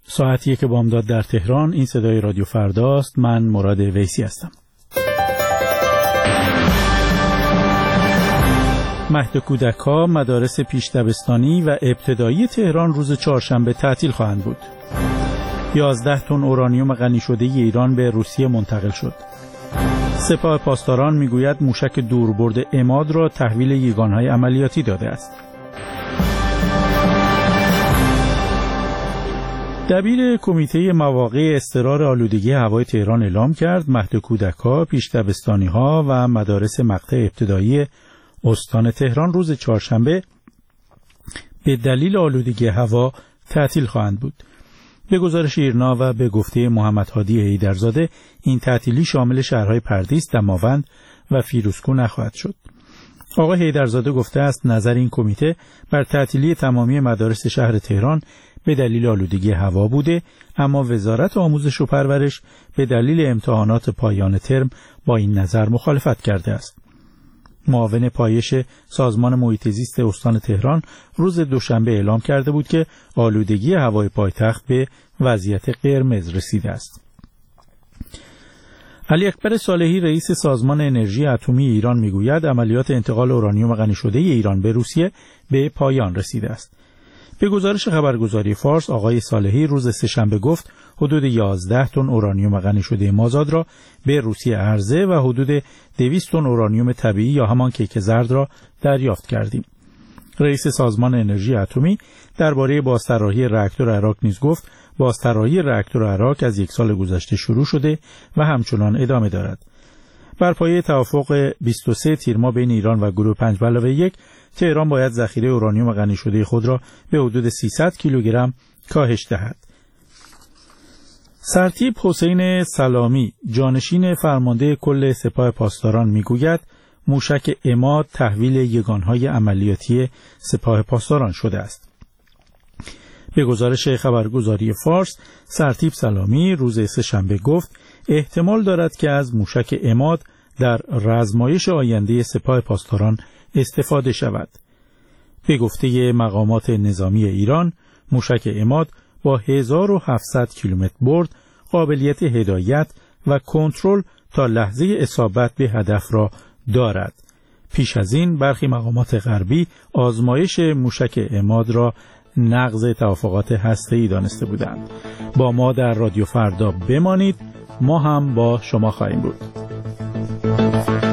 ساعت 1 بامداد در تهران. این صدای رادیو فرداست. من مراد ویسی هستم. مهد کودک‌ها مدارس پیش دبستانی و ابتدایی تهران روز چهارشنبه تعطیل خواهند بود. 11 تن اورانیوم غنی شده ایران به روسیه منتقل شد. سپاه پاسداران میگوید موشک دوربرد عماد را تحویل یگانهای عملیاتی داده است. دبیر کمیته مواقع اضطرار آلودگی هوای تهران اعلام کرد مهد کودک‌ها، پیش دبستانی‌ها و مدارس مقطع ابتدایی استان تهران روز چهارشنبه به دلیل آلودگی هوا تعطیل خواهند بود. به گزارش ایرنا و به گفته محمد هادی حیدرزاده این تعطیلی شامل شهرهای پردیس، دماوند و فیروزکوه نخواهد شد. آقای حیدرزاده گفته است نظر این کمیته بر تعطیلی تمامی مدارس شهر تهران به دلیل آلودگی هوا بوده، اما وزارت آموزش و پرورش به دلیل امتحانات پایان ترم با این نظر مخالفت کرده است. معاون پایش سازمان محیط زیست استان تهران روز دوشنبه اعلام کرده بود که آلودگی هوای پایتخت به وضعیت قرمز رسیده است. علی اکبر صالحی رئیس سازمان انرژی اتمی ایران میگوید عملیات انتقال اورانیوم غنی شده ایران به روسیه به پایان رسیده است. به گزارش خبرگزاری فارس آقای صالحی روز سه‌شنبه گفت حدود 11 تن اورانیوم غنی شده مازاد را به روسیه عرضه و حدود 200 تن اورانیوم طبیعی یا همان کیک زرد را دریافت کردیم. رئیس سازمان انرژی اتمی درباره بازطراحی راکتور عراق نیز گفت بازطراحی راکتور عراق از 1 سال گذشته شروع شده و همچنان ادامه دارد. بر پایه توافق 23 تیر ماه بین ایران و گروه 5+1 تهران باید ذخیره اورانیوم غنی شده خود را به حدود 300 کیلوگرم کاهش دهد. سرتیپ حسین سلامی جانشین فرمانده کل سپاه پاسداران میگوید موشک عماد تحویل یگانهای عملیاتی سپاه پاسداران شده است. به گزارش خبرگزاری فارس سرتیپ سلامی روز سه‌شنبه گفت احتمال دارد که از موشک عماد در رزمایش آینده سپاه پاسداران استفاده شود. به گفته مقامات نظامی ایران موشک عماد با 1700 کیلومتر برد قابلیت هدایت و کنترل تا لحظه اصابت به هدف را دارد. پیش از این برخی مقامات غربی آزمایش موشک عماد را نقض توافقات هسته‌ای دانسته بودند. با ما در رادیو فردا بمانید، ما هم با شما خواهیم بود.